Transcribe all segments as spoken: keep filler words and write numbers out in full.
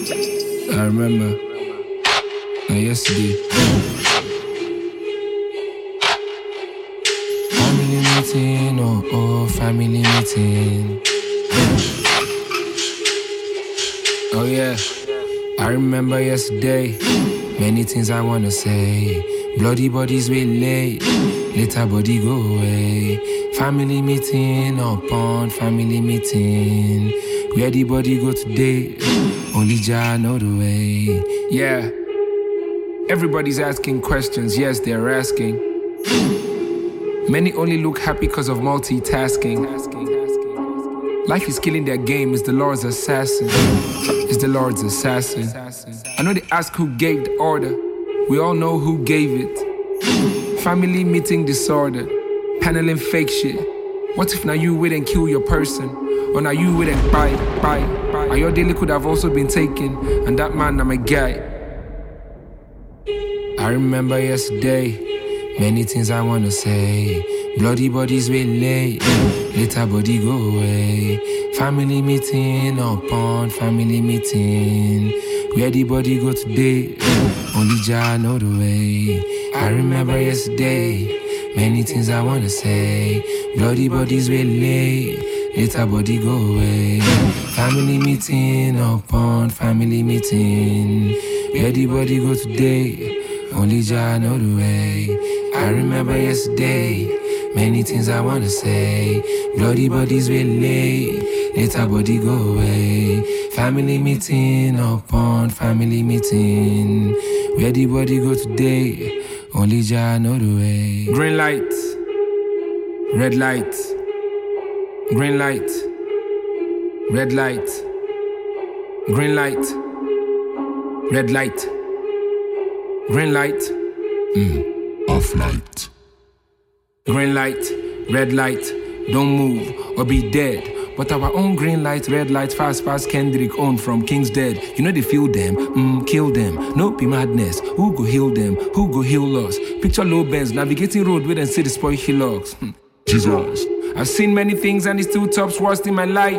I remember. Now yesterday. Family meeting, oh oh, family meeting. Oh yeah, I remember yesterday. Many things I wanna say. Bloody bodies we late, later body go away. Family meeting upon family meeting. Where the body go today? Only Jah know the way. Yeah. Everybody's asking questions, yes, they're asking. Many only look happy because of multitasking. Life is killing their game, it's the Lord's assassin. It's the Lord's assassin. I know they ask who gave the order. We all know who gave it. Family meeting disorder. Paneling fake shit. What if now you wouldn't kill your person? Or now you wouldn't buy, buy, buy? And your daily could have also been taken. And that man, I'm a guy. I remember yesterday. Many things I wanna say. Bloody bodies we late, later body go away. Family meeting upon family meeting. Where the body go today? Only Jah know the way. I remember yesterday. Many things I wanna say. Bloody bodies we late, later body go away. Family meeting upon family meeting. Where the body go today? Only Jah know the way. I remember yesterday. Many things I wanna say. Bloody bodies we lay, later body go away. Family meeting upon family meeting. Where the body go today? Only Jah know the way. Green light, red light, green light, red light, green light, red light, green light, mm. Off light. Green light, red light, don't move or be dead. But our own green light, red light, fast pass Kendrick on from King's Dead. You know they feel them, mm, kill them. No be madness, who go heal them? Who go heal us? Picture low bends, navigating road with and see the spoil hillocks. Jesus. I've seen many things and it still tops worst in my life.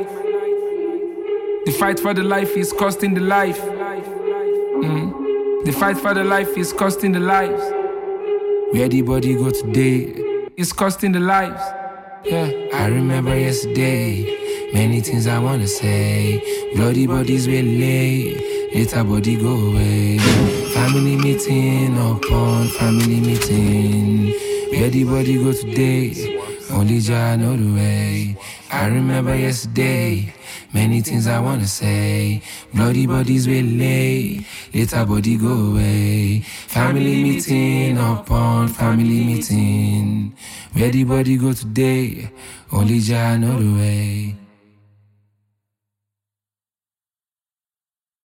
The fight for the life is costing the life. Mm. The fight for the life is costing the lives. Where the body go today? It's costing the lives. Yeah, I remember yesterday. Many things I wanna say. Bloody bodies we lay, later body go away. Family meeting upon family meeting. Where the body go today? Only Jah know the way. I remember yesterday. Many things I wanna say. Bloody bodies we lay, later body go away. Family meeting upon family meeting. Where the body go today? Only Jah know the way.